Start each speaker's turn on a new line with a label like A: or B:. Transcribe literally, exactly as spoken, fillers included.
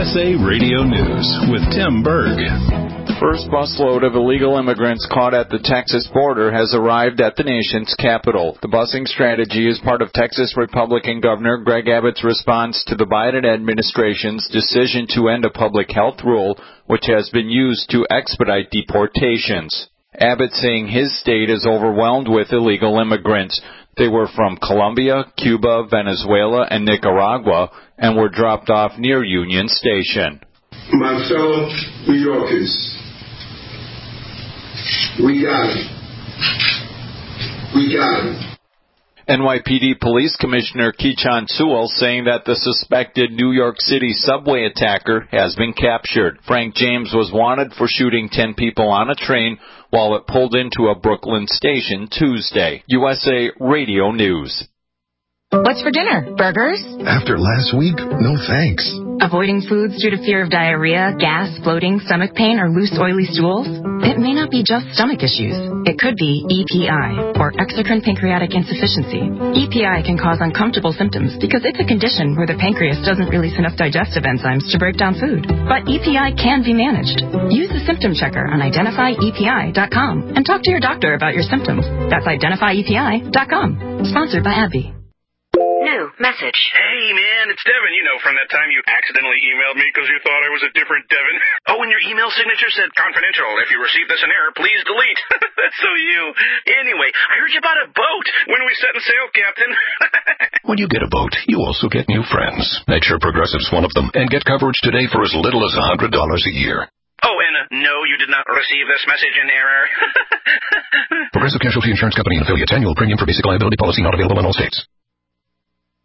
A: S A Radio News with Tim Berg.
B: First busload of illegal immigrants caught at the Texas border has arrived at the nation's capital. The busing strategy is part of Texas Republican Governor Greg Abbott's response to the Biden administration's decision to end a public health rule, which has been used to expedite deportations. Abbott saying his state is overwhelmed with illegal immigrants. They were from Colombia, Cuba, Venezuela, and Nicaragua, and were dropped off near Union Station.
C: My fellow New Yorkers, we got it. We got it.
B: N Y P D Police Commissioner Keechant Sewell saying that the suspected New York City subway attacker has been captured. Frank James was wanted for shooting ten people on a train while it pulled into a Brooklyn station Tuesday. U S A Radio News.
D: What's for dinner? Burgers?
E: After last week, no thanks.
D: Avoiding foods due to fear of diarrhea, gas, bloating, stomach pain, or loose, oily stools? It may not be just stomach issues. It could be E P I, or exocrine pancreatic insufficiency. E P I can cause uncomfortable symptoms because it's a condition where the pancreas doesn't release enough digestive enzymes to break down food. But E P I can be managed. Use the symptom checker on identify E P I dot com and talk to your doctor about your symptoms. That's identify E P I dot com. Sponsored by AbbVie.
F: New message.
G: Hey, man, it's Devin. You know, from that time you accidentally emailed me because you thought I was a different Devin. Oh, and your email signature said confidential. If you receive this in error, please delete. That's so you. Anyway, I heard you bought a boat. When are we setting sail, Captain?
E: When you get a boat, you also get new friends. Make sure Progressive's one of them. And get coverage today for as little as one hundred dollars a year.
G: Oh, and uh, no, you did not receive this message in error.
E: Progressive Casualty Insurance Company and affiliates. Annual premium for basic liability policy not available in all states.